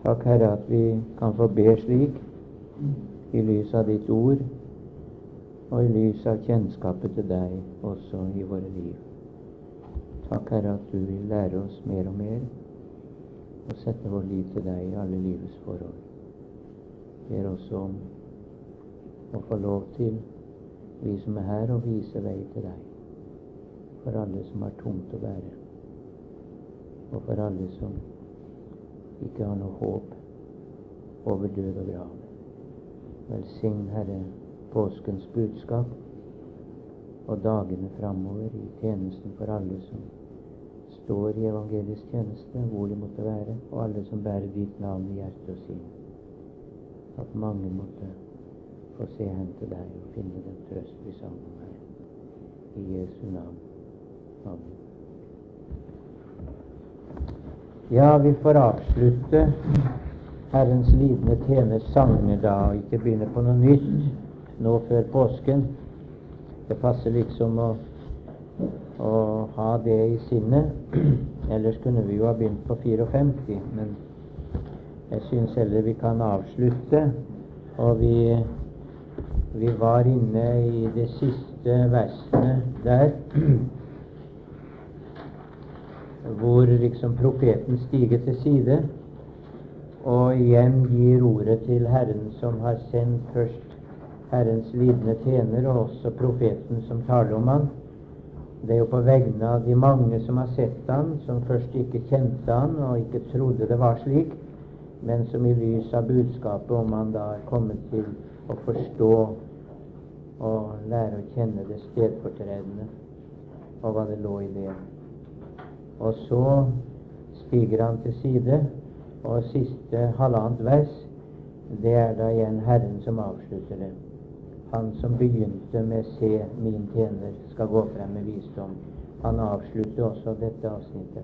Takk, Herre, at vi kan få be slik i lys av ditt ord og i lys av kjennskapet til deg også i våre liv. Takk, Herre, at du vil lære oss mer og mer og sette vår liv til deg i alle livets forhold. Ber også om å få lov til, vi som er her, å vise vei til deg for alle som har tungt å bære, og for alle som ikke har noe håp over død og grav. Velsign, Herre, påskens budskap og dagene framover i tjenesten for alle som står i evangelisk tjeneste, hvor de måtte være, og alle som bærer ditt navn i hjertet og sinn. At mange måtte få se hen til deg og finne den trøst vi sammen her. I Jesu navn. Amen. Ja, vi får avslutte Herrens lidende tjeners sanger da, og ikke begynne på noe nytt nå før påsken. Det passer liksom å ha det i sinnet. Ellers kunne vi jo ha begynt på 54, men jeg synes heller vi kan avslutte. Og vi var inne i de siste versene der, hvor liksom profeten stiger til side og igjen gir ordet til Herren som har sendt først Herrens lidende tjener og også profeten som taler om han. Det er jo på vegne av de mange som har sett han, som først ikke kjente han og ikke trodde det var slik, men som i lys av budskapet om han da er kommet til å forstå og lære å kjenne det stedfortredende og hva det lå i det. Og så stiger han til side, og siste halvannet vers, det er da igjen Herren som avslutter det. Han som begynte med «Se, min tjener skal gå frem med visdom». Han avslutter også dette avsnittet.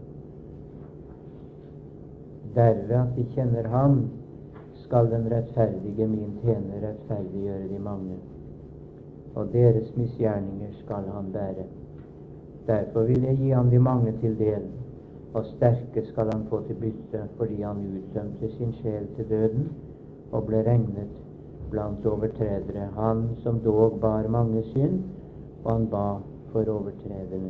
Derved at de kjenner ham, skal den rettferdige, min tjener, rettferdiggjøre de mange, og deres misgjerninger skal han bære. Derfor vil jeg gi ham de mange til del, og sterke skal han få til bytte, fordi han utdømte sin sjel til døden, og ble regnet blant overtredere, han som dog bar mange synd, og han ba for overtrederne.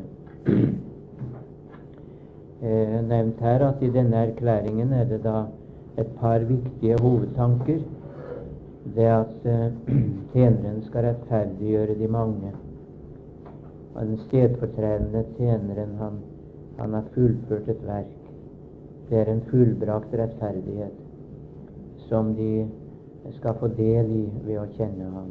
Nevnt her at i denne erklæringen er det da et par viktige hovedtanker. Det at tjeneren skal rettferdiggjøre de mange. Og den stedfortredende tjeneren, han har fullført et verk. Det er en fullbrakt rettferdighet som de skal få del i ved å kjenne ham.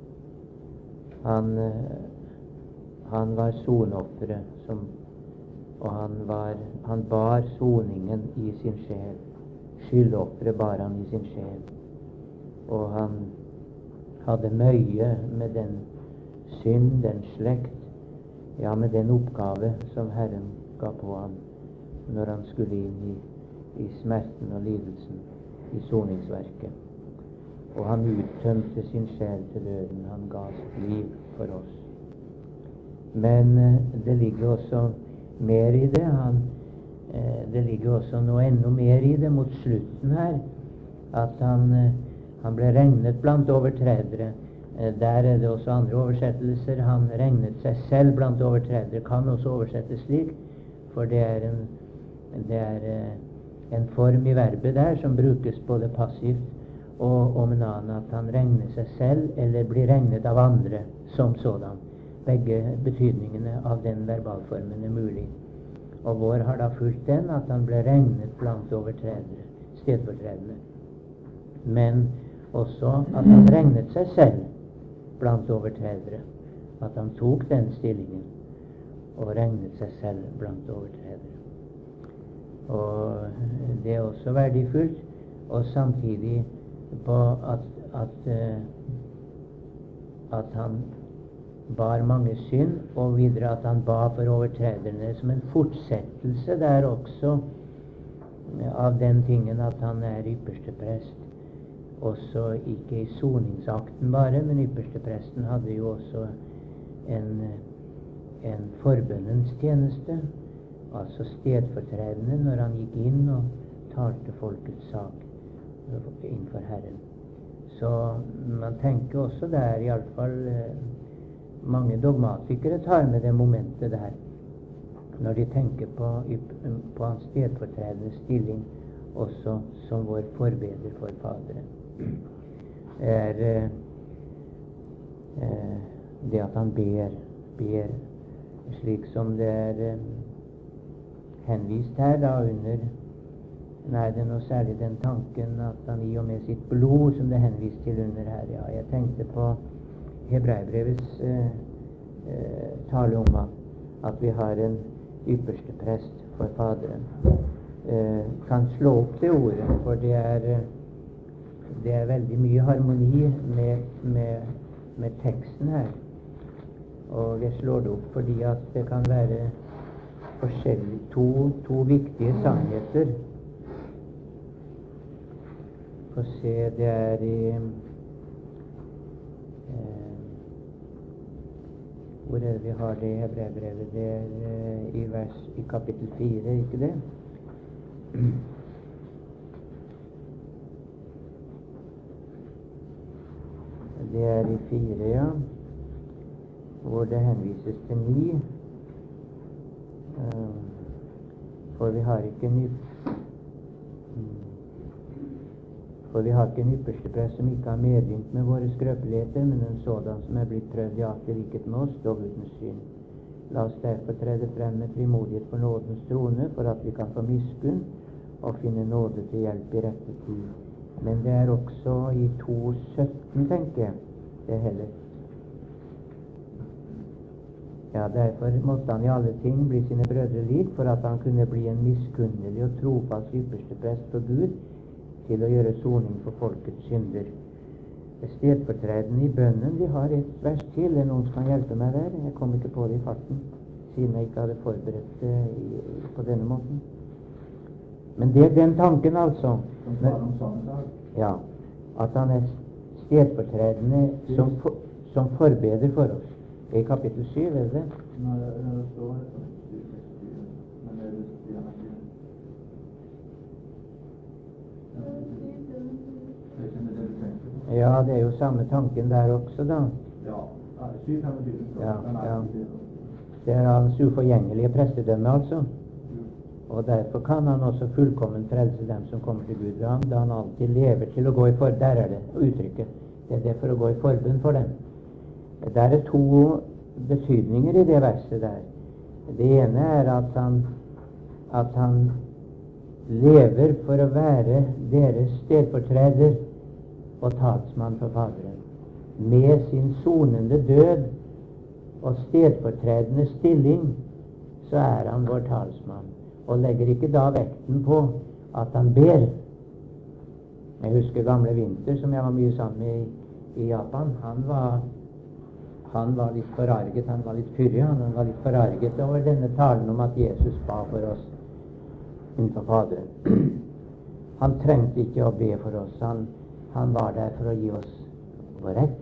Han var sonofferet, og han bar soningen i sin sjel. Skyldofferet bar han i sin sjel. Og han hadde møye med den synd, den slekt, ja, med den oppgave som Herren ga på ham når han skulle inn i smerten og lidelsen i soningsverket. Og han uttømte sin sjel til døden. Han ga sitt liv for oss. Men det ligger også mer i det. Det ligger også noe enda mer i det mot slutten her, at han ble regnet blant overtredere. Der er det også andre oversettelser. Han regnet seg selv blant overtredere. Kan også oversettes slik, for det er en form i verbet der som brukes både passivt og om en annen, at han regner seg selv eller blir regnet av andre som sådan. Begge betydningene av den verbalformen er mulig. Og vår har da fulgt den, at han ble regnet blant overtredere, stedfortredende. Men også at han regnet seg selv blant overtredere. At han tok den stillingen og regnet seg selv blant overtredere. Og det er også verdifullt, og samtidig på at han bar mange synd, og videre at han ba for overtrederne, som en fortsettelse der også av den tingen at han er ypperste prest. Også ikke i soningsakten bare, men ypperste presten hadde jo også en forbønnens tjeneste, altså stedfortredende når han gikk inn og talte folkets sak. innenfor Herren. Så man tenker også der, i alle fall mange dogmatikere tar med det momentet der, når de tenker på hans stedfortredende stilling også som vår forbeder for Faderen. Det at han ber slik som det henvist her da under det er noe særlig den tanken at han i og med sitt blod som det er henvist til under her. Ja, jeg tenkte på Hebreerbrevets tale om at vi har en ypperste prest for Faderen. Kan slå opp det ordet, for det er veldig mye harmoni med teksten her. Og jeg slår det opp fordi at det kan være to viktige sannheter. Få se, det er hvor er det vi har det i Hebreerbrevet? Det er i kapittel 4, ikke det? Det er i 4, ja, hvor det henvises til 9. For vi har ikke en ypperste prest som ikke har medynk med våre skrøpeligheter, men en sådan som er blitt prøvd i alt i likhet med oss, dog uten synd. La oss derfor trede frem med frimodighet for nådens trone, for at vi kan få miskunn og finne nåde til hjelp i rette tid. Men det er også i 2:17, tenker jeg, det heller. Ja, derfor måtte han i alle ting bli sine brødre lik, for at han kunne bli en miskunnelig og trofast ypperste prest for Gud, til å gjøre soning for folkets synder. Stedfortredende i bønnen, de har et vers til. Er noen som kan hjelpe meg der? Jeg kom ikke på det i farten, siden jeg ikke hadde forberedt det på denne måten. Men det er den tanken, altså. Ja, at han er stedfortredende som forbeder for oss. Det er i kapittel 7, er det det? Nei, det står men det ja, det er jo samme tanken der også, da. Ja, 7:25. Ja. Det er hans uforgjengelige prestedømme, altså. Og derfor kan han også fullkommen frelse dem som kommer til Gud ved ham, da han alltid lever til å gå i forbønn. Der er det uttrykket. Det er det for å gå i forbønn for dem. Der er to betydninger i det verset der. Det ene er at han lever for å være deres stedfortreder og talsmann for Faderen. Med sin sonende død og stedfortredende stilling så er han vår talsmann, og legger ikke da vekten på at han ber. Jeg husker gamle Vinter, som jeg var mye sammen med i Japan. Han var litt forarget, han var litt fyrig, han var litt forarget over denne talen om at Jesus ba for oss innenfor Faderen. Han trengte ikke å be for oss. Han var der for å gi oss vår rett.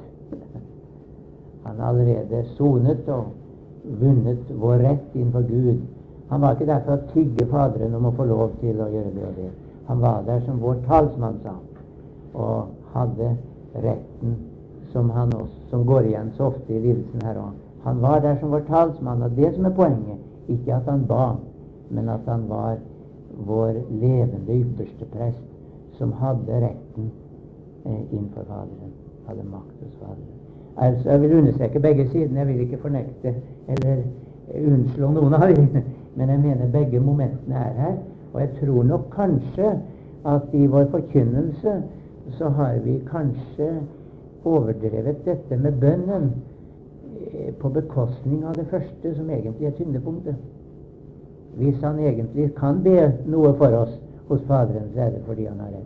Han har allerede sonet og vunnet vår rett innenfor Gud. Han var ikke der for å tigge Faderen om å få lov til å gjøre det og det. Han var der som vår talsmann, sa han, og hadde retten som går igjen så ofte i lidelsen her også. Han var der som vår talsmann, og det som er poenget, ikke at han ba, men at han var vår levende ypperste prest, som hadde retten innenfor Faderen, hadde makt hos Faderen. Altså, jeg vil understreke begge sidene, jeg vil ikke fornekte eller unnslå noen av dem, men jeg mener begge momentene er her, og jeg tror nok kanskje at i vår forkynnelse så har vi kanskje overdrevet dette med bønnen på bekostning av det første, som egentlig er tyngdepunktet. Hvis han egentlig kan be noe for oss hos Faderen, så er det fordi han har rett.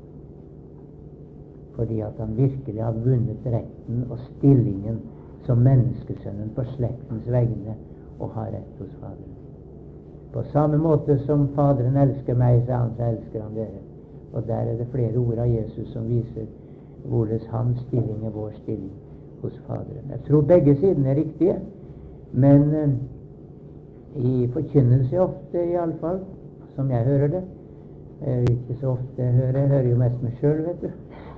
Fordi at han virkelig har vunnet retten og stillingen som menneskesønnen på slektens vegne, og har rett hos Faderen. På samme måte som Faderen elsker meg, så elsker han dere. Og der er det flere ord av Jesus som viser hvordan hans stilling er vår stilling hos Faderen. Jeg tror begge sidene er riktige, men i forkynnelse ofte, i alle fall, som jeg hører det, Ikke så ofte jeg hører jo mest meg sjøl, vet du.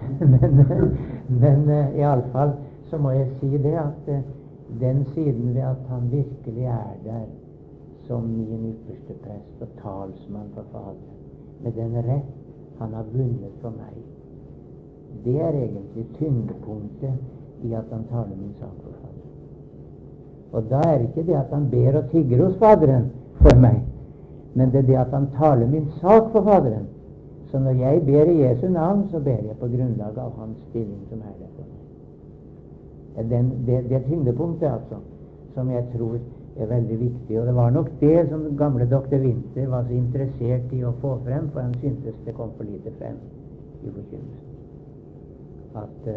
Men iallfall så må jeg si det at den siden ved at han virkelig er der som min ypperste prest og talsmann for Faderen, med den rett han har vunnet for meg, det er egentlig tyngdepunktet i at han taler min sak for Faderen. Og da er det ikke det at han ber og tigger hos Faderen for meg, men det er det at han taler min sak for Faderen. Så når jeg ber i Jesu navn, så ber jeg på grunnlag av hans stilling som er der for meg. Det tyngdepunktet, altså, som jeg tror er veldig viktig. Og det var nok det som gamle doktor Winther var så interessert i å få frem, for han syntes det kom for lite frem i forkynnelsen. At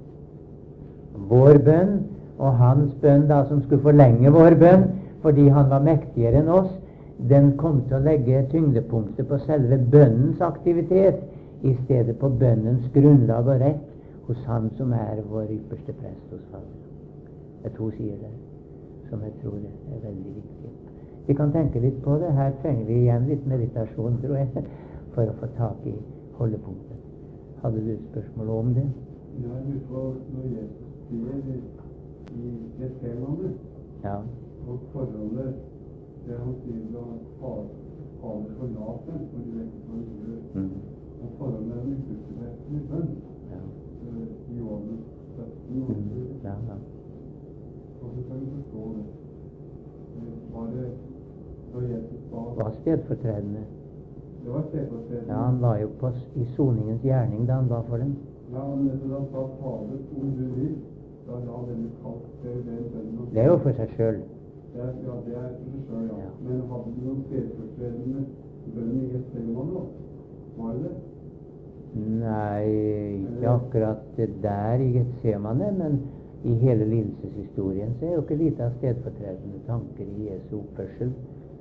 vår bønn, og hans bønn da, som skulle forlenge vår bønn, fordi han var mektigere enn oss, den kom til å legge tyngdepunktet på selve bønnens aktivitet i stedet på bønnens grunnlag og rett hos han som er vår ypperste prest hos Faderen. Det er to sider der som jeg tror er veldig viktig. Vi kan tenke litt på det. Her trenger vi igjen litt meditasjon, tror jeg, for å få tak i holdepunktet. Hadde du et spørsmål om det? Ja, jeg lurer på når Jesus sier i Getsemane, Ja. og forholdet det han sier da Fader forlat dem, for de vet ikke hva de gjør, og forholdet er den ypperste presten i bønn, i Johannes 17, og så kan vi forstå det. Var det da Jesus var stedfortredende. Det var stedfortredende. Ja, han var jo i soningens gjerning da han ba for dem. Ja, men da han sa Fader, om du vil, da la denne kalt den bønnen. Det er jo for seg selv. Ja, det er for seg selv, ja. Men hadde du noen stedfortredende bønn i Getsemane da? Var det det? Nei, ikke akkurat det der i Getsemane, men i hele lidelseshistorien så er jo ikke lite av stedfortredende tanker i Jesu oppførsel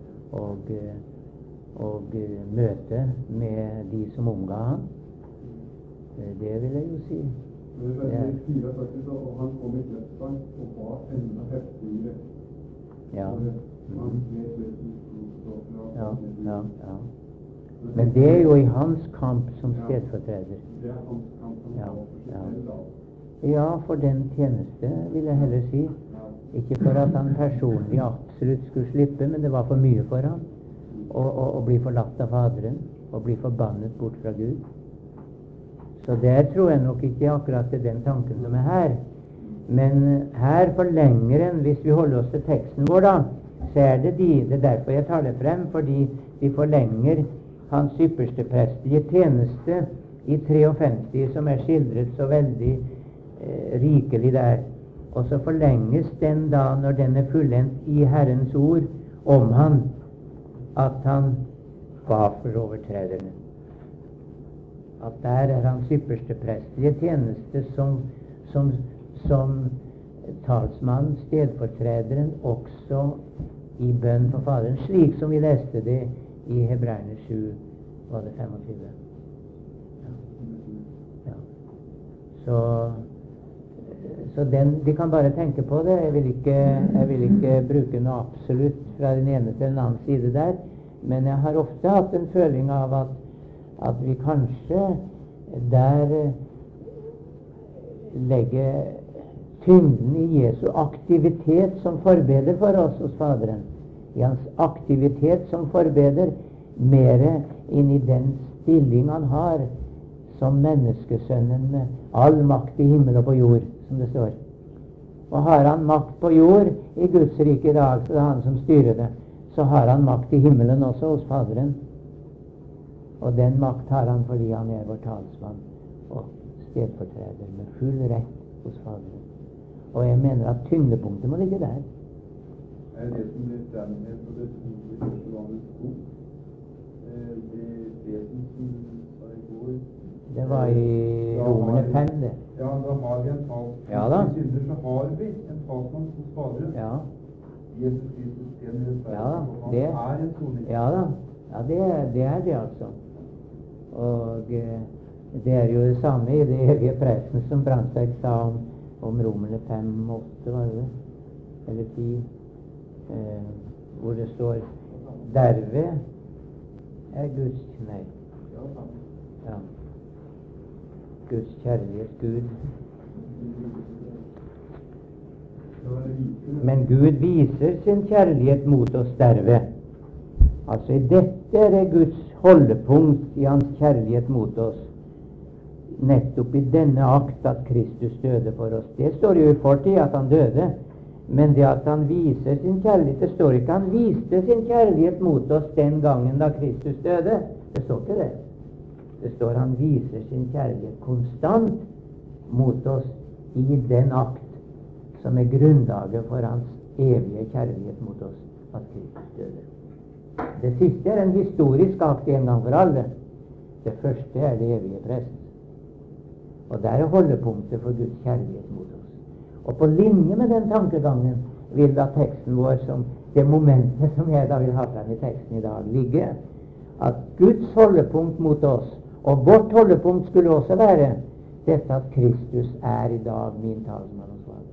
og møte med de som omga ham. Det vil jeg jo si. Men det er 44, og han kom i dødsgang og var enda heftigere. Ja. Ja. Men det er jo i hans kamp som stedfortreder. Det er hans kamp som Ja, ja. Ja, for den tjeneste, vil jeg heller si. Ikke for at han personlig absolutt skulle slippe, men det var for mye for ham å bli forlatt av Faderen og bli forbannet bort fra Gud. Så der tror jeg nok ikke akkurat det er den tanken som er her. Men her forlenger en, hvis vi holder oss til teksten vår da, så er det det er derfor jeg tar det frem, fordi vi forlenger hans ypperste prestelige tjeneste i 53, som er skildret så veldig rikelig der. Og så forlenges den da, når den er fullendt i Herrens ord om han, at han ba for overtrederne. At der er hans ypperste prestelige tjeneste som talsmann, stedfortrederen, også i bønn for Faderen, slik som vi leste det i Hebreerne 7, var det 25. Ja. Så de kan bare tenke på det. Jeg vil ikke bruke noe absolutt fra den ene til den andre side der, men jeg har ofte hatt en føling av at vi kanskje der legger tyngden i Jesu aktivitet som forbeder for oss hos Faderen, i hans aktivitet som forbeder, mere inn i den stilling han har som menneskesønnen med all makt i himmel og på jord, som det står. Og har han makt på jord i Guds rike i dag, så det er han som styrer det, så har han makt i himmelen også hos Faderen. Og den makt har han fordi han er vår talsmann og stedfortreder med full rett hos Faderen. Og jeg mener at tyngdepunktet må ligge der. Er det som blir fremhet på det i første vannet sko? Det som var i går? Det var i Romerne 5, det. Ja, da har vi en talsmann. Ja da. I synder så har vi en talsmann hos Faderen. Ja. Jesus Kristus, en Ja da. han Det, er en soning. ja da. Ja, det er det altså. Og det er jo det samme i det evige presten som Brandtzæg sa om Romerne 5, 8, var det? Eller 10. Hvor det står derved er Guds knei. Ja. Guds kjærlighet, Gud. Men Gud viser sin kjærlighet mot oss derved. Altså, dette er det Guds holdepunkt i hans kjærlighet mot oss. Nettopp i denne akt at Kristus døde for oss. Det står jo i fortid at han døde, men det at han viser sin kjærlighet, det står ikke han viste sin kjærlighet mot oss den gangen da Kristus døde. Det står ikke det. Det står han viser sin kjærlighet konstant mot oss i den akt som er grunnlaget for hans evige kjærlighet mot oss, at Kristus døde. Det siste er en historisk akt en gang for alle. Det første er det evige prest. Og der er holdepunktet for Guds kjærlighet mot oss. Og på linje med den tankegangen vil da teksten vår, som det momentet som jeg da vil ha frem i teksten i dag, ligge at Guds holdepunkt mot oss, og vårt holdepunkt skulle også være dette at Kristus er i dag min talsmann og svar.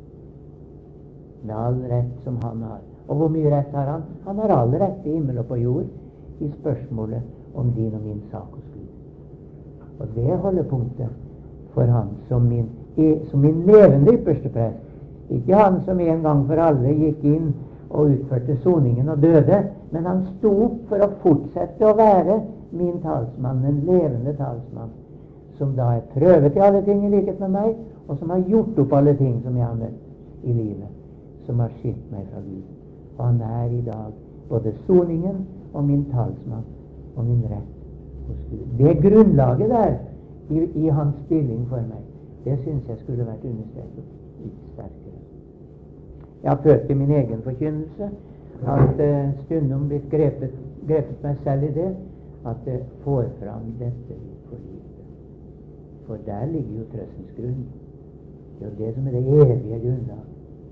Med all rett som han har. Og hvor mye rett har han? Han har all rett i himmel og på jord i spørsmålet om din og min sak hos Gud. Og det er holdepunktet for han som min levende ypperste prest. Ikke han som en gang for alle gikk inn og utførte soningen og døde, men han sto opp for å fortsette å være min talsmann, en levende talsmann, som da er prøvet i alle ting i likhet med meg, og som har gjort opp alle ting som jeg har møtt i livet, som har skilt meg fra Gud. Og han er i dag både soningen og min talsmann og min rett hos Gud. Det grunnlaget der i hans stilling for meg, det synes jeg skulle vært understreket litt sterkere. Jeg har følt i min egen forkynnelse at stundom blitt grepet meg selv i det, at det får fram dette litt for lite. For der ligger jo trøstens grunn. Det er jo det som er det evige grunnlag.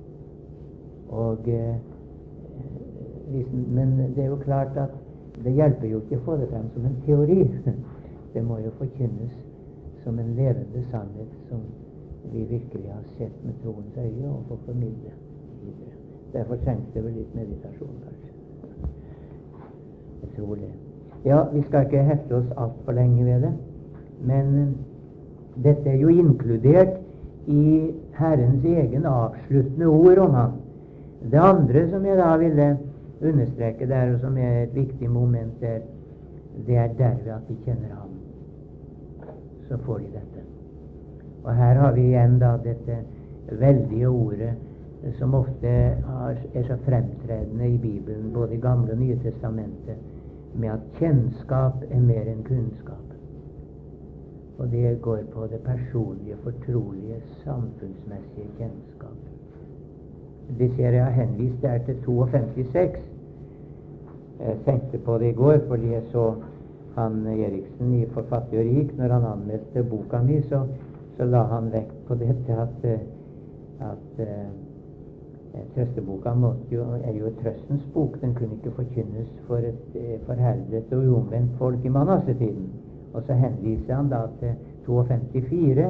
Og men det er jo klart at det hjelper jo ikke å få det frem som en teori. Det må jo forkynnes som en levende sannhet som vi virkelig har sett med troens øye og får formidle videre. Derfor trengs det vel litt meditasjon, kanskje. Jeg tror det. Ja, vi skal ikke hefte oss alt for lenge ved det, men dette er jo inkludert i Herrens egen avsluttende ord om ham. Det andre som jeg da ville understreke der, og som er et viktig moment der, det er derved at vi kjenner ham. Så får de dette. Og her har vi igjen da dette veldige ordet som ofte er så fremtredende i Bibelen, både i Gamle og Nye Testamentet, med at kjennskap er mer enn kunnskap. Og det går på det personlige, fortrolige, samfunnsmessige kjennskap. Det ser jeg har henvist der til 52,6. Jeg tenkte på det i går, fordi jeg så han Eriksen i Forfattig og rik. Når han anmeldte boka mi, så la han vekt på dette at trøsteboka er jo trøstens bok. Den kunne ikke forkynnes for et forherdet og uomvendt folk i Manasse-tiden. Og så henviser han da til 52,4,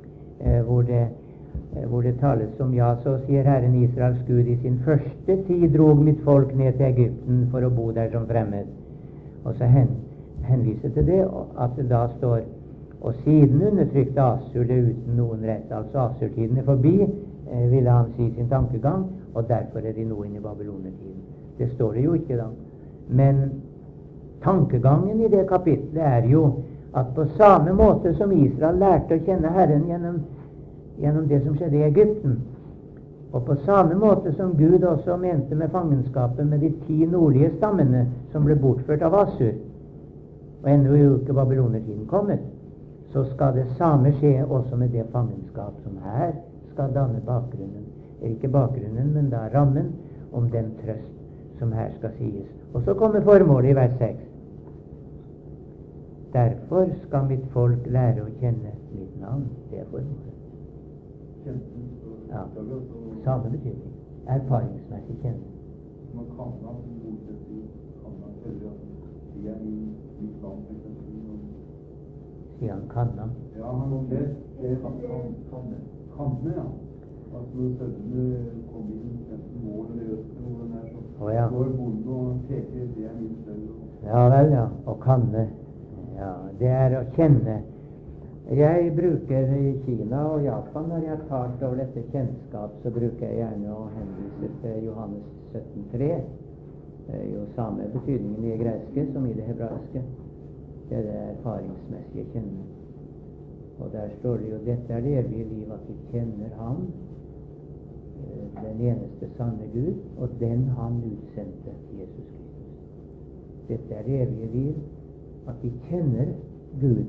hvor det tales om, ja, så sier Herren Israels Gud, i sin første tid drog mitt folk ned til Egypten for å bo der som fremmed. Og så henviser til det, at det da står, og siden undertrykte Assur det uten noen rett. Altså Assur-tiden er forbi, ville han si sin tankegang, og derfor er de nå inne i Babylonertiden. Det står det jo ikke da. Men tankegangen i det kapitlet er jo at på samme måte som Israel lærte å kjenne Herren gjennom det som skjedde i Egypten, og på samme måte som Gud også mente med fangenskapet med de 10 nordlige stammene som ble bortført av Assur, og ennå er jo ikke Babylonertiden kommet, så skal det samme skje også med det fangenskap som her skal danne bakgrunnen. Ikke bakgrunnen, men da rammen om den trøst som her skal sies. Og så kommer formålet i vers 6. Derfor skal mitt folk lære å kjenne mitt navn. Det er formålet. Ja, samme betydning. Erfaringsmessig kjenne. Man kan da følge at de er mitt navn, for eksempel. Sier han kanna? Ja, det kanne, ja. At når sønnene kommer inn, enten mål eller øst, hvor den er så, ja. Går bonden og peker, det er mitt sønn. Ja vel, ja. Og kanne. Ja, det er å kjenne. Jeg bruker i Kina og Japan, når jeg har talt over dette kjennskap, så bruker jeg gjerne å henvise til Johannes 17,3. Det er jo samme betydningen i det greske som i det hebraiske. Det er det erfaringsmessige kjenne. Og der står det jo: dette er det evige liv, at vi kjenner ham, den eneste sanne Gud, og den han utsendte, Jesus Kristus. Dette er det evige liv, at vi kjenner Gud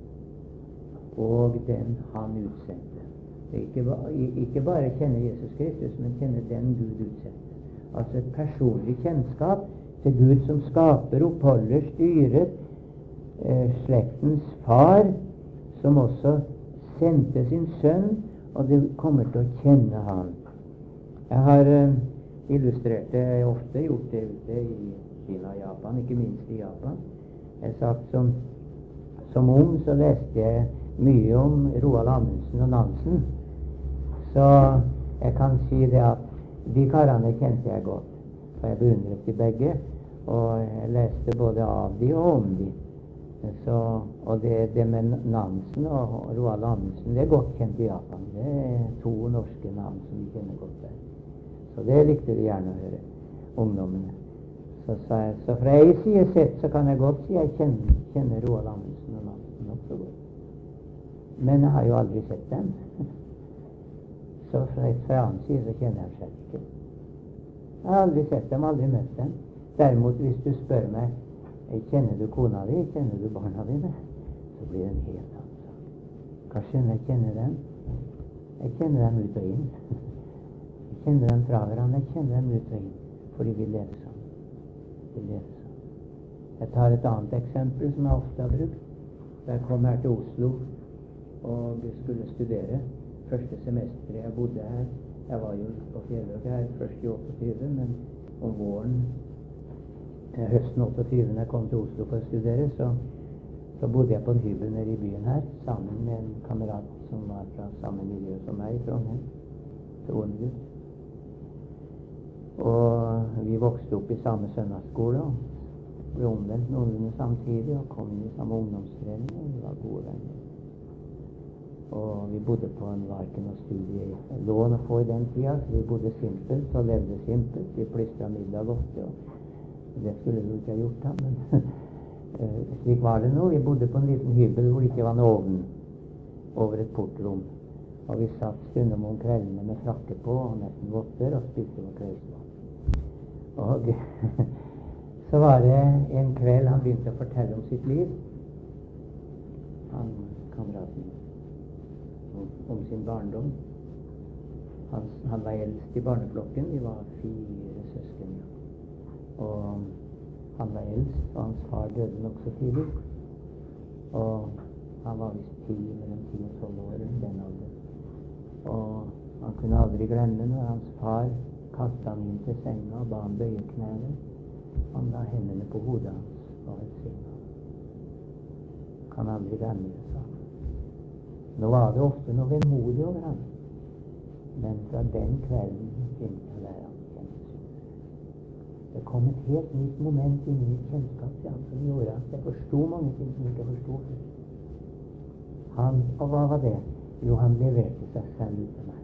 og den han utsendte. Det er ikke bare kjenne Jesus Kristus, men kjenne den Gud utsendte. Altså et personlig kjennskap til Gud som skaper, oppholder, styrer, slektens far, som også sendte sin sønn, og du kommer til å kjenne han. Jeg har illustrert det, jeg har ofte gjort det ute i Kina og Japan, ikke minst i Japan. Jeg har sagt som ung så leste jeg mye om Roald Amundsen og Nansen, så jeg kan si det at de karene kjente jeg godt, for jeg beundret de begge, og jeg leste både av de og om de. Og det med Nansen og Roald Amundsen, det er godt kjent i Japan. Det er to norske navn som vi kjenner godt der. Så det likte de gjerne å høre, ungdommene. Så fra ei side sett så kan jeg godt si jeg kjenner Roald Amundsen og Nansen også godt. Men jeg har jo aldri sett dem. Så fra annen side så kjenner jeg selv ikke. Jeg har aldri sett dem, aldri møtt dem. Derimot, hvis du spør meg, kjenner du kona di, kjenner du barna dine, så blir det en helt annen sak. Hva skjønner jeg kjenner dem? Jeg kjenner dem ut og inn. Jeg kjenner dem fra hverandre, jeg kjenner dem ut og inn, fordi vi lever sammen. Vi lever sammen. Jeg tar et annet eksempel som jeg ofte har brukt. Da jeg kom her til Oslo og skulle studere. Første semesteret jeg bodde her, jeg var jo på Fjelløk her først i 28, men om våren, høsten 28, når jeg kom til Oslo for å studere, så bodde jeg på en hybel nede i byen her, sammen med en kamerat som var fra samme miljø som meg i Trondheim, troende Gud. Og vi vokste opp i samme søndagsskole, og ble omvendt noenlunde samtidig, og kom inn i samme ungdomsforening, og vi var gode venner. Og vi bodde på en varken og studielån å få i den tida, så vi bodde simpelt og levde simpelt. Vi plystret middag ofte, og det skulle vi ikke ha gjort da, men slik var det nå. Vi bodde på en liten hybel hvor det ikke var en ovn over et portrom. Og vi satt stundom om kveldene med frakke på og nesten votter og spiste vår kveldsmat. Og så var det en kveld han begynte å fortelle om sitt liv, han kameraten, om sin barndom. Han var eldst i barneflokken. Vi var 4 søsken. Og han var eldst, og hans far døde nok så tidlig. Og han var visst mellom 10 og 12 år i den alderen. Og han kunne aldri glemme når hans far kastet han inn til senga og ba han bøye knærne. Han la hendene på hodet hans og velsignet ham. Kan aldri glemme det, sa han. Nå var det ofte noe vemodig over ham, men fra den kvelden begynte jeg å lære ham å kjenne Jesus. Det kom et helt nytt moment inn i mitt kjennskap til ham som gjorde at jeg forstod mange ting som jeg ikke forstod før. Og hva var det? Jo, han leverte seg selv ut til meg.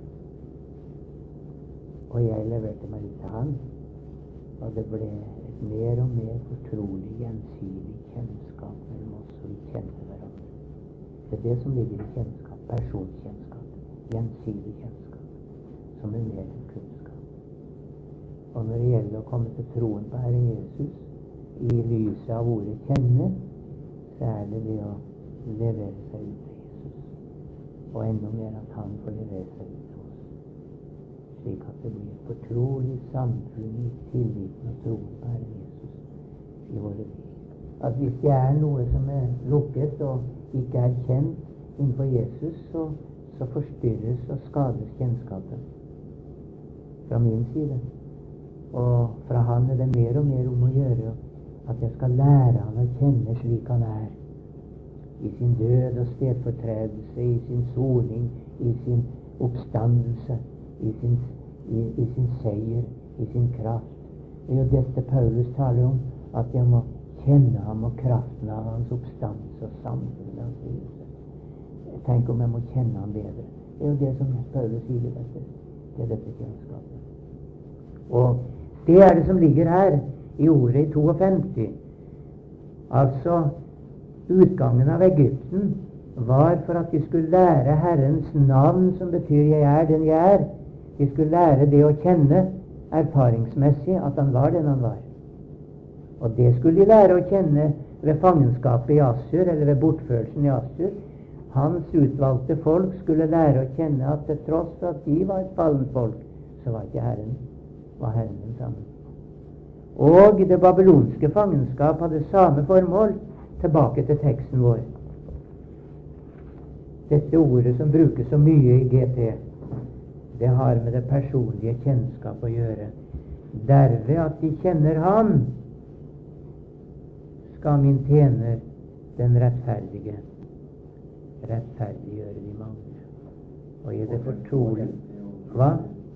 Og jeg leverte meg ut til han, og det ble et mer og mer fortrolig, gjensidig kjennskap mellom oss, og vi kjente hverandre. Det er det som ligger i kjennskap, personkjennskap, gjensidig kjennskap, som er mer enn kunnskap. Og når det gjelder å komme til troen på Herren Jesus i lyset av ordet kjenne, så er det det å levere seg ut til Jesus, og enda mer at han får levere seg ut til oss, slik at det blir et fortrolig samfunn i tilliten og troen på Herren Jesus i våre liv. At hvis det er noe som er lukket og ikke er kjent innenfor Jesus, så forstyrres og skades kjennskapen fra min side. Og fra han er det mer og mer om å gjøre at jeg skal lære han å kjenne slik han er. I sin død og stedfortredelse, i sin soning, i sin oppstandelse, i sin seier, i sin kraft. Det er jo dette Paulus taler om, at jeg må kjenne ham og kraften av hans oppstandelse og samfunnet med hans lidelse. Tenk om jeg må kjenne ham bedre. Det er jo det som Paulus sier etter. Det er dette kjennskapet. Og det er det som ligger her i ordet i 52. Altså, utgangen av Egypten var for at de skulle lære Herrens navn, som betyr 'jeg er den jeg er'. De skulle lære det å kjenne erfaringsmessig at han var den han var. Og det skulle de lære å kjenne ved fangenskapet i Assur, eller ved bortførelsen i Assur. Hans utvalgte folk skulle lære å kjenne at til tross for at de var et fallent folk, så var ikke Herren den samme. Og det babylonske fangenskap hadde samme formål. Tilbake til teksten vår. Dette ordet som brukes så mye i GT, det har med det personlige kjennskap å gjøre. Derved at de kjenner ham, skal min tjener, den rettferdige, rettferdiggjøre de mange. Og i det fortrolige. Hva?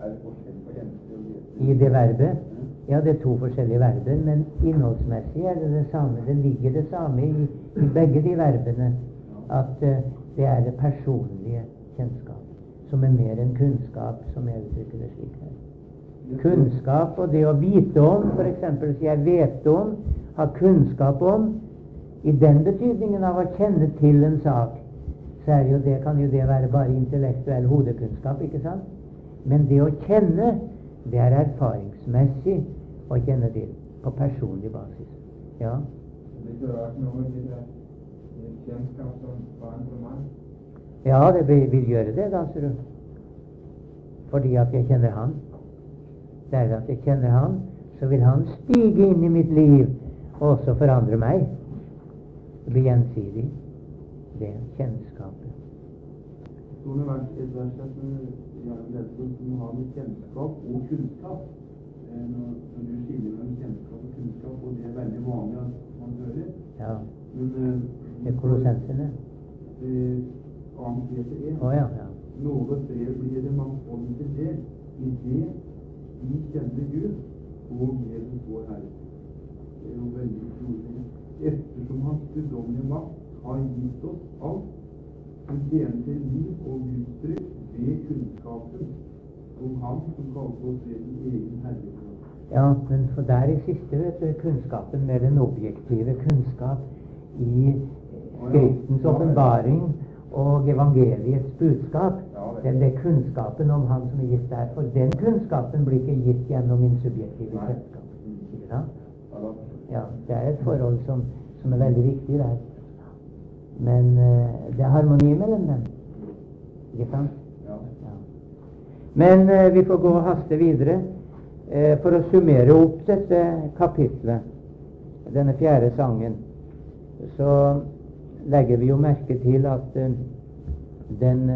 I det verbet? Ja, det er to forskjellige verber, men innholdsmessig er det samme. Det ligger det samme i begge de verbene, at det er det personlige kjennskap, som er mer enn kunnskap, som jeg uttrykker det slik her. Kunnskap og det å vite om, for eksempel så jeg vet om, ha kunnskap om, i den betydningen av å kjenne til en sak, så er jo det, kan jo det være bare intellektuell hodekunnskap, ikke sant? Men det å kjenne, det er erfaringsmessig å kjenne til, på personlig basis. Ja. Det kunne vært noe med det kjennskap som barn for meg. Ja, det vil gjøre det, da, ser du. Fordi at jeg kjenner han. Derved at jeg kjenner han, så vil han stige inn i mitt liv, og også forandre meg. Det blir gjensidig. Det er kjennskapet. Så det var et vers at du har med kjennskap og kunnskap. Når du sier mellom kjennskap og kunnskap, og det er veldig vanlig at man hører. Ja. Men det er kolossensene. Annet Peter 1. Ja, ja. Nåde brev blir det mangfoldig til del. I det vi kjenner Gud, og med den vår Herre. Det er jo veldig utrolig. Ettersom hans guddommelige makt har gitt oss alt, som tjener til liv og gudstryk ved kunnskapen om ham som kalte oss ved sin egen herlighet. Ja, men for der i siste, vet du, kunnskapen med den objektive kunnskap i Skriftens åpenbaring og evangeliets budskap. Det er kunnskapen om han som er gitt der. For den kunnskapen blir ikke gitt gjennom min subjektive kunnskap. Ikke sant? Ja, det er et forhold som er veldig viktig der. Men det er harmoni mellom dem. Ikke sant? Ja. Men vi får gå og haste videre for å summere opp dette kapitlet, denne 4. sangen. Så legger vi jo merke til at den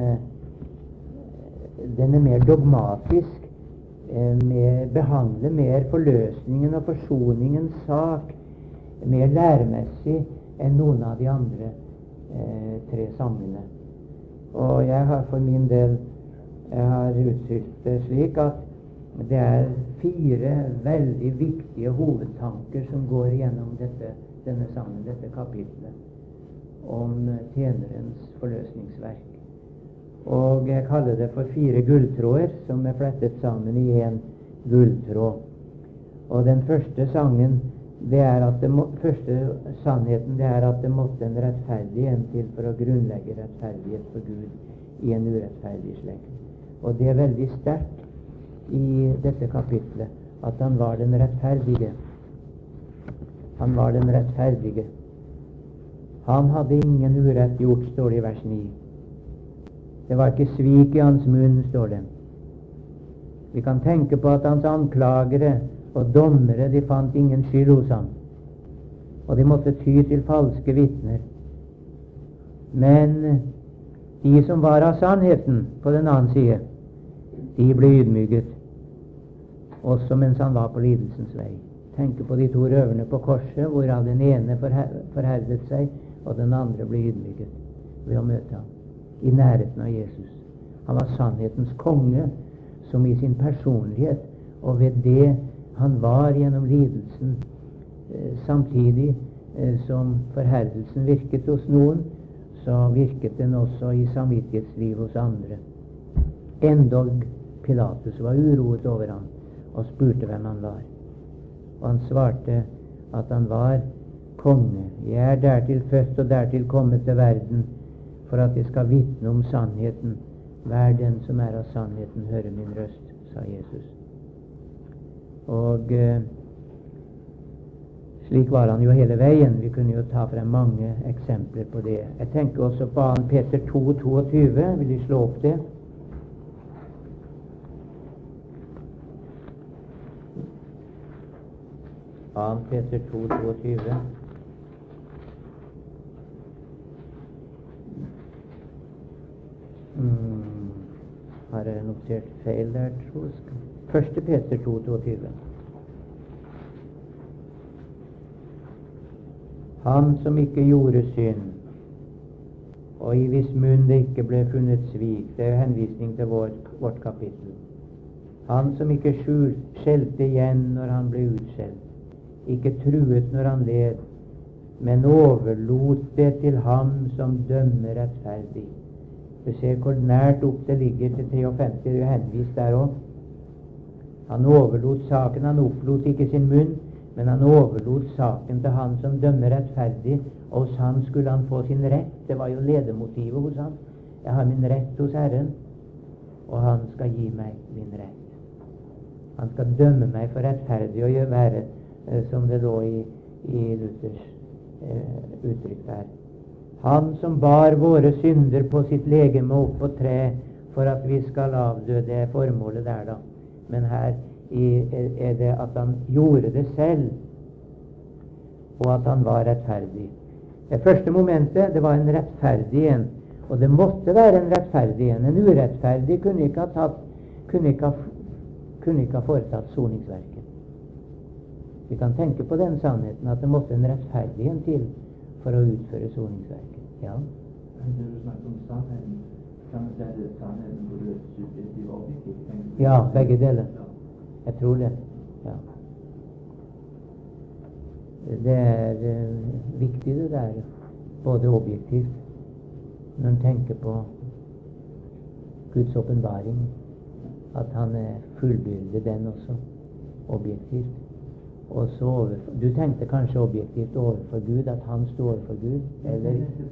er mer dogmatisk, behandler mer forløsningen og forsoningens sak, mer læremessig enn noen av de andre 3 sangene. Og jeg har for min del uttrykt det slik at det er 4 veldig viktige hovedtanker som går gjennom denne sangen, dette kapitlet, om tjenerens forløsningsverk. Og jeg kaller det for 4 gulltråder som er flettet sammen i en gulltråd. Og den første sangen, det er at første sannheten, det er at det måtte en rettferdig en til for å grunnlegge rettferdighet for Gud i en urettferdig slekt. Og det er veldig sterkt i dette kapitlet at han var den rettferdige. Han var den rettferdige. Han hadde ingen urett gjort, står det i vers 9. Det var ikke svik i hans munn, står det. Vi kan tenke på at hans anklagere og dommere, de fant ingen skyld hos ham. Og de måtte ty til falske vitner. Men de som var av sannheten på den annen side, de ble ydmyket, også mens han var på lidelsens vei. Tenk på de 2 røverne på korset, hvorav den ene forherdet seg, og den andre ble ydmyket ved å møte ham i nærheten av Jesus. Han var sannhetens konge, som i sin personlighet og ved det han var gjennom lidelsen, samtidig som forherdelsen virket hos noen, så virket den også i samvittighetsliv hos andre. Endog Pilatus var uroet over ham og spurte hvem han var. Og han svarte at han var konge. Jeg er dertil født og dertil kommet til verden for at jeg skal vitne om sannheten. Hver den som er av sannheten, hører min røst, sa Jesus. Og slik var han jo hele veien. Vi kunne jo ta frem mange eksempler på det. Jeg tenker også på 2. Peter 2,22. Vil De slå opp det? Peter 2,22. Har jeg notert feil der, tror jeg. 1. Peter 2,22. Han som ikke gjorde synd, og i hvis munn det ikke ble funnet svik. Det er jo henvisning til vårt kapittel. Han som ikke skjelte igjen når han ble utskjelt, ikke truet når han led, men overlot det til ham som dømmer rettferdig. Du ser hvor nært opp det ligger til 53, det er henvist der også. Han overlot saken, han opplot ikke sin munn, men han overlot saken til han som dømmer rettferdig, og hos han skulle han få sin rett. Det var jo ledemotivet hos han. Jeg har min rett hos Herren, og han skal gi meg min rett. Han skal dømme meg for rettferdig og være, som det lå i Luthers uttrykk der. Han som bar våre synder på sitt legeme opp på tre for at vi skal avdø. Det er formålet der da. Men her er det at han gjorde det selv, og at han var rettferdig. Det første momentet, det var en rettferdig en, og det måtte være en rettferdig en. En urettferdig kunne ikke ha foretatt soningsverket. Vi kan tenke på den sannheten at det måtte en rettferdig en til for å utføre soningsverket. Ja. Det du snakker om sannheten, kan man si det sannheten både subjektiv og objektiv? Ja, begge deler. Jeg tror det. Ja. Det er viktig det der, både objektivt, når man tenker på Guds åpenbaring, at han er fullbyrdet den også, objektivt. Og så du tenkte kanskje objektivt overfor Gud, at han står overfor Gud, eller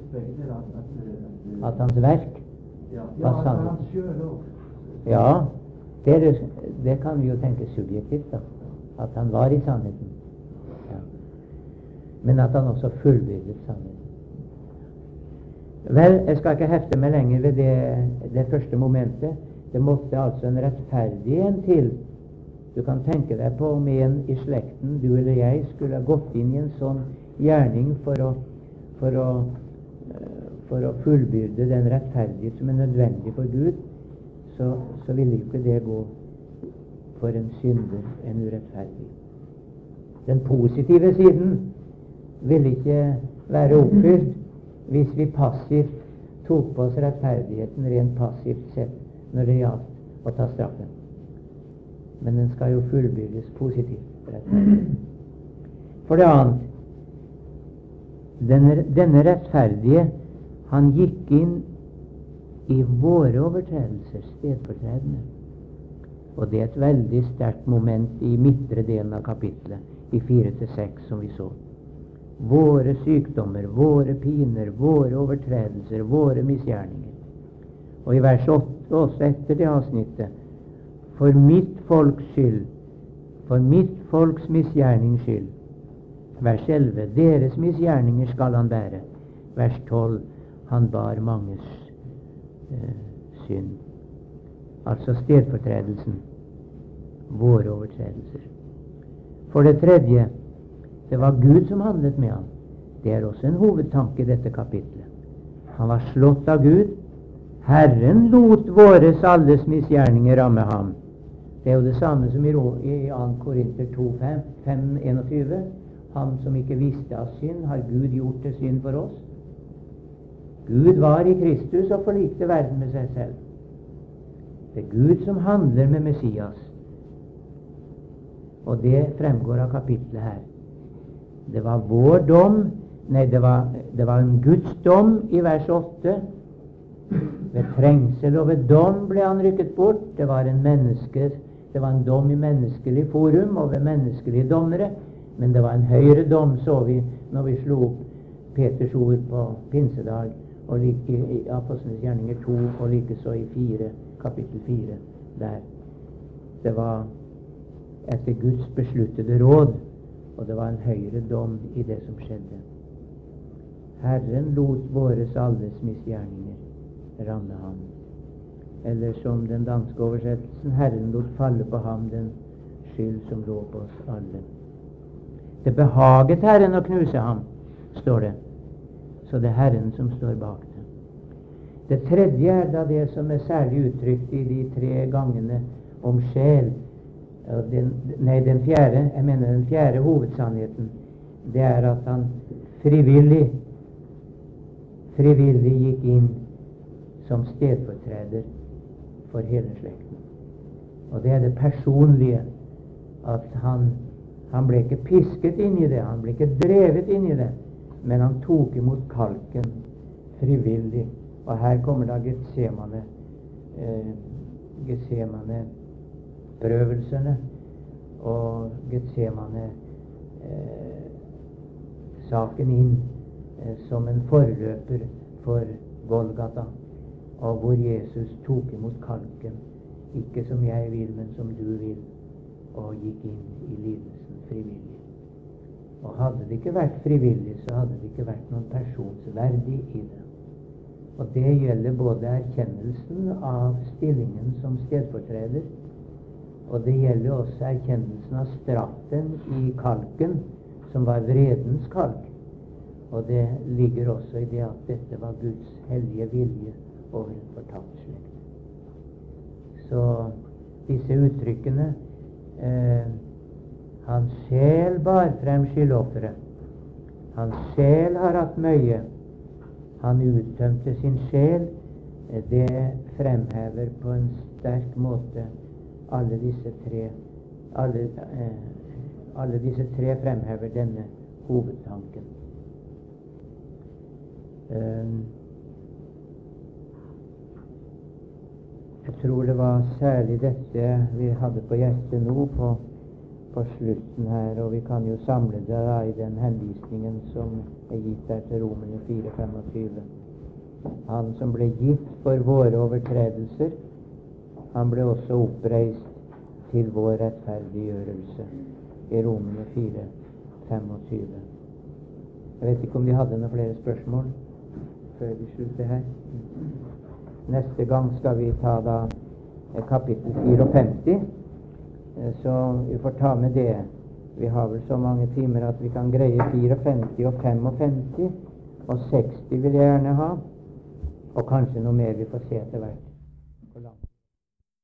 at hans verk var sant. Ja, det kan vi jo tenke subjektivt da, at han var i sannheten. Ja. Men at han også fullbyrdet sannheten. Vel, jeg skal ikke hefte meg lenger ved det første momentet. Det måtte altså en rettferdig en til. Du kan tenke deg på om en i slekten, du eller jeg, skulle ha gått inn i en sånn gjerning for å fullbyrde den rettferdighet som er nødvendig for Gud, så ville ikke det gå for en synder, en urettferdig. Den positive siden ville ikke være oppfylt hvis vi passivt tok på oss rettferdigheten rent passivt sett når det gjaldt å ta straffen. Men den skal jo fullbyrdes positivt. For det annet, denne rettferdige, han gikk inn i våre overtredelser, stedfortredende. Og det er et veldig sterkt moment i midtre delen av kapitlet, i 4-6 som vi så. Våre sykdommer, våre piner, våre overtredelser, våre misgjerninger. Og i vers 8, også etter det avsnittet, for mitt folks skyld, for mitt folks misgjernings skyld. Vers 11, deres misgjerninger skal han bære. Vers 12, han bar manges synd. Altså stedfortredelsen, våre overtredelser. For det tredje, det var Gud som handlet med ham. Det er også en hovedtanke i dette kapitlet. Han var slått av Gud. Herren lot våres alles misgjerninger ramme ham. Det er jo det samme som i 2. Korinter 5:21. Han som ikke visste av synd, har Gud gjort til synd for oss. Gud var i Kristus og forlikte verden med seg selv. Det er Gud som handler med Messias. Og det fremgår av kapitlet her. Det var vår dom. Nei, det var en Guds dom i vers 8. Ved trengsel og ved dom ble han rykket bort. Det var en dom i menneskelig forum og ved menneskelige dommere. Men det var en høyere dom, så vi når vi slo opp Peters ord på pinsedag, og like i Apostlenes gjerninger 2, og likeså i kapittel 4 der. Det var etter Guds besluttede råd, og det var en høyere dom i det som skjedde. Herren lot våres alles misgjerninger ramme ham. Eller som den danske oversettelsen, Herren lot falle på ham den skyld som lå på oss alle. Det behaget Herren å knuse ham, står det. Så det er Herren som står bak det. Det tredje er da det som er særlig uttrykt i de 3 gangene om sjel. Den fjerde hovedsannheten, det er at han frivillig gikk inn som stedfortreder for hele slekten. Og det er det personlige, at han ble ikke pisket inn i det, han ble ikke drevet inn i det, men han tok imot kalken frivillig. Og her kommer da Getsemane-prøvelsene og Getsemane-saken inn som en forløper for Golgata, og hvor Jesus tok imot kalken, ikke som jeg vil, men som du vil, og gikk inn i lidelsen frivillig. Og hadde det ikke vært frivillig, så hadde det ikke vært noen personsverdi i det. Og det gjelder både erkjennelsen av stillingen som stedfortreder, og det gjelder også erkjennelsen av straffen i kalken, som var vredens kalk. Og det ligger også i det at dette var Guds hellige vilje over en fortapt slekt. Så disse uttrykkene, hans sjel bar frem skyldofferet. Hans sjel har hatt møye. Han uttømte sin sjel. Det fremhever på en sterk måte alle disse tre fremhever denne hovedtanken. Jeg tror det var særlig dette vi hadde på hjertet nå på slutten her, og vi kan jo samle det da i den henvisningen som er gitt der til Romerne 4:25. Han som ble gitt for våre overtredelser, han ble også oppreist til vår rettferdiggjørelse, i Romerne 4:25. Jeg vet ikke om de hadde noen flere spørsmål før vi slutter her. Neste gang skal vi ta da kapittel 54, så vi får ta med det. Vi har vel så mange timer at vi kan greie 54 og 55, og 60 vil jeg gjerne ha, og kanskje noe mer vi får se etter hvert.